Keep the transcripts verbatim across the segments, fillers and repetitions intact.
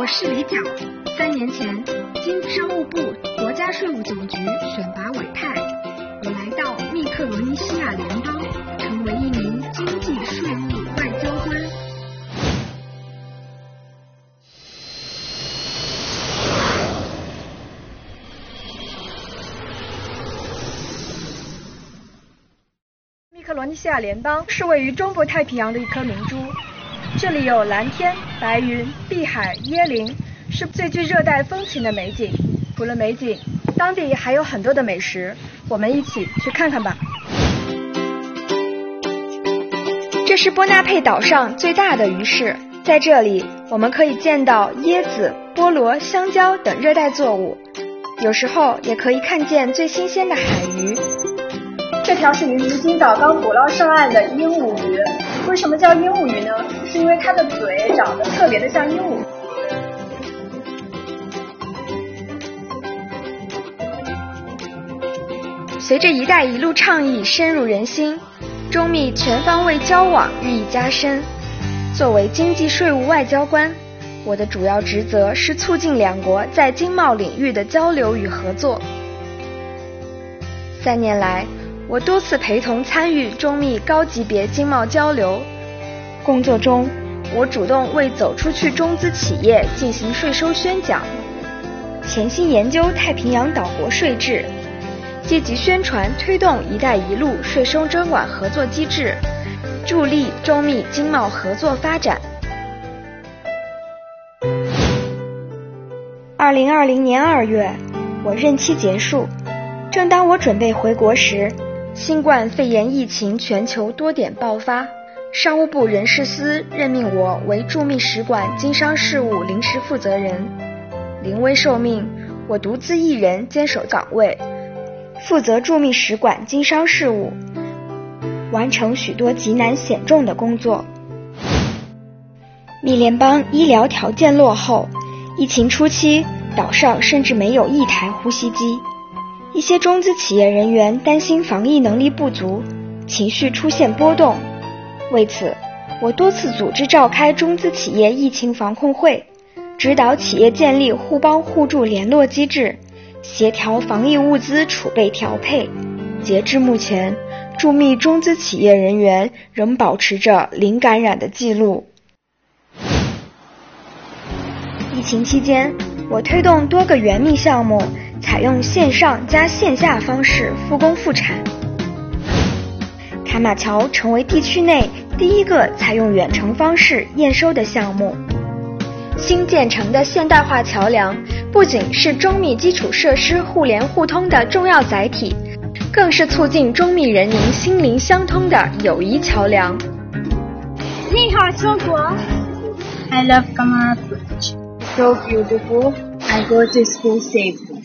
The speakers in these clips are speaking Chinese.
我是李角。三年前，经商务部国家税务总局选拔委派，我来到密克罗尼西亚联邦，成为一名经济税务外交官。 密克罗尼西亚联邦是位于中部太平洋的一颗明珠，这里有蓝天、白云、碧海、椰林，是最具热带风情的美景。除了美景，当地还有很多的美食，我们一起去看看吧。这是波纳佩岛上最大的鱼市，在这里我们可以见到椰子、菠萝、香蕉等热带作物，有时候也可以看见最新鲜的海鱼。这条是于离金岛刚捕捞上岸的鹦鹉鱼。为什么叫鹦鹉鱼呢？是因为它的嘴长得特别的像鹦鹉。随着“一带一路”倡议深入人心，中密全方位交往日益加深。作为经济税务外交官，我的主要职责是促进两国在经贸领域的交流与合作。三年来，我多次陪同参与中密高级别经贸交流工作中，我主动为走出去中资企业进行税收宣讲，潜心研究太平洋岛国税制，积极宣传推动“一带一路”税收征管合作机制，助力中密经贸合作发展。二零二零年二月，我任期结束，正当我准备回国时，新冠肺炎疫情全球多点爆发，商务部人事司任命我为驻密使馆经商事务临时负责人。临危受命，我独自一人坚守岗位，负责驻密使馆经商事务，完成许多极难险重的工作。密联邦医疗条件落后，疫情初期，岛上甚至没有一台呼吸机。一些中资企业人员担心防疫能力不足，情绪出现波动。为此，我多次组织召开中资企业疫情防控会，指导企业建立互帮互助联络机制，协调防疫物资储备调配。截至目前，驻密中资企业人员仍保持着零感染的记录。疫情期间，我推动多个援密项目，采用线上加线下方式复工复产。卡马桥成为地区内第一个采用远程方式验收的项目。新建成的现代化桥梁不仅是中密基础设施互联互通的重要载体，更是促进中密人民心灵相通的友谊桥梁。 你好，中国 I love Kamara Bridge. So beautiful. I go to school safely.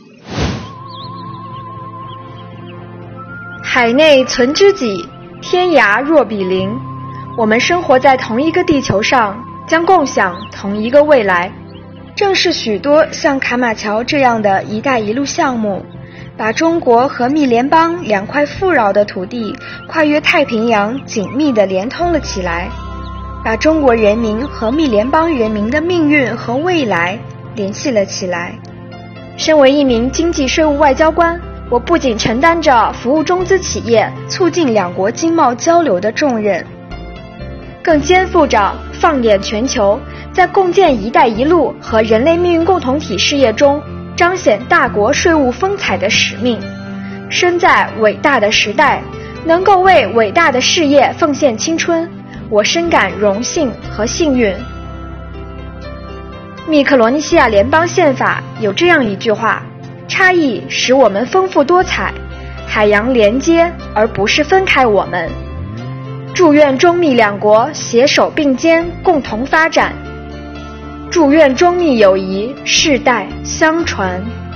海内存知己，天涯若比邻。我们生活在同一个地球上，将共享同一个未来。正是许多像卡马桥这样的一带一路项目，把中国和密联邦两块富饶的土地跨越太平洋紧密地连通了起来，把中国人民和密联邦人民的命运和未来联系了起来。身为一名经济税务外交官，我不仅承担着服务中资企业、促进两国经贸交流的重任，更肩负着放眼全球，在共建“一带一路”和人类命运共同体事业中彰显大国税务风采的使命。身在伟大的时代，能够为伟大的事业奉献青春，我深感荣幸和幸运。密克罗尼西亚联邦宪法有这样一句话：差异使我们丰富多彩，海洋连接而不是分开我们。祝愿中密两国携手并肩，共同发展。祝愿中密友谊世代相传。